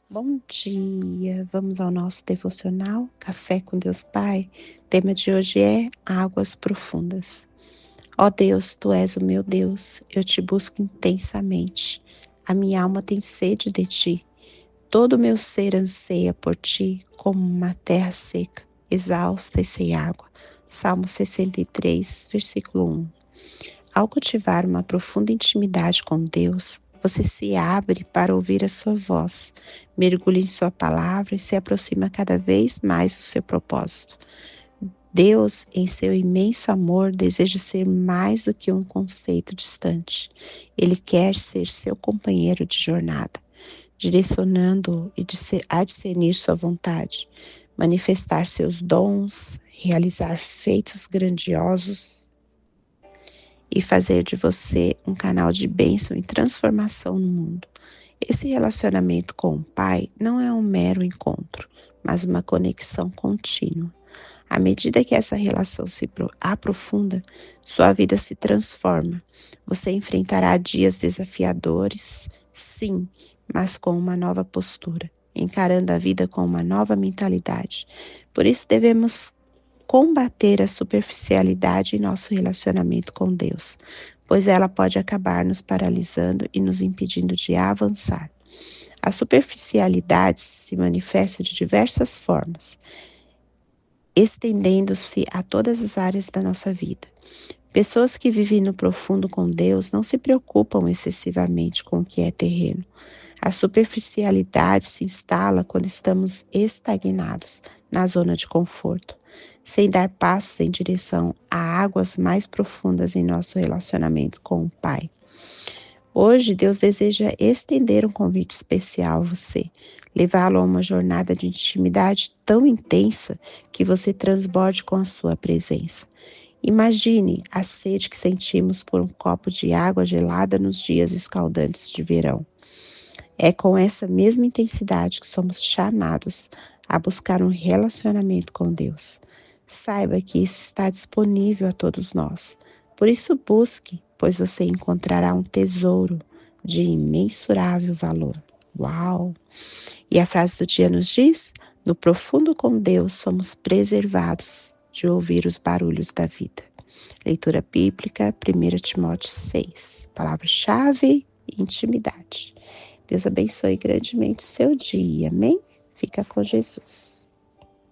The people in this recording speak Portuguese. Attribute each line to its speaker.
Speaker 1: Bom dia, vamos ao nosso devocional Café com Deus Pai. O tema de hoje é Águas Profundas. Ó Deus, Tu és o meu Deus, eu te busco intensamente. A minha alma tem sede de Ti. Todo o meu ser anseia por Ti, como uma terra seca, exausta e sem água. Salmo 63, versículo 1. Ao cultivar uma profunda intimidade com Deus, você se abre para ouvir a sua voz, mergulha em sua palavra e se aproxima cada vez mais do seu propósito. Deus, em seu imenso amor, deseja ser mais do que um conceito distante. Ele quer ser seu companheiro de jornada, direcionando-o a discernir sua vontade, manifestar seus dons, realizar feitos grandiosos e fazer de você um canal de bênção e transformação no mundo. Esse relacionamento com o Pai não é um mero encontro, mas uma conexão contínua. À medida que essa relação se aprofunda, sua vida se transforma. Você enfrentará dias desafiadores, sim, mas com uma nova postura, encarando a vida com uma nova mentalidade. Por isso devemos combater a superficialidade em nosso relacionamento com Deus, pois ela pode acabar nos paralisando e nos impedindo de avançar. A superficialidade se manifesta de diversas formas, estendendo-se a todas as áreas da nossa vida. Pessoas que vivem no profundo com Deus não se preocupam excessivamente com o que é terreno. A superficialidade se instala quando estamos estagnados na zona de conforto, sem dar passos em direção a águas mais profundas em nosso relacionamento com o Pai. Hoje, Deus deseja estender um convite especial a você, levá-lo a uma jornada de intimidade tão intensa que você transborde com a sua presença. Imagine a sede que sentimos por um copo de água gelada nos dias escaldantes de verão. É com essa mesma intensidade que somos chamados a buscar um relacionamento com Deus. Saiba que isso está disponível a todos nós. Por isso busque, pois você encontrará um tesouro de imensurável valor. Uau! E a frase do dia nos diz: no profundo com Deus somos preservados de ouvir os barulhos da vida. Leitura bíblica, 1 Timóteo 6. Palavra-chave: intimidade. Deus abençoe grandemente o seu dia, amém? Fica com Jesus.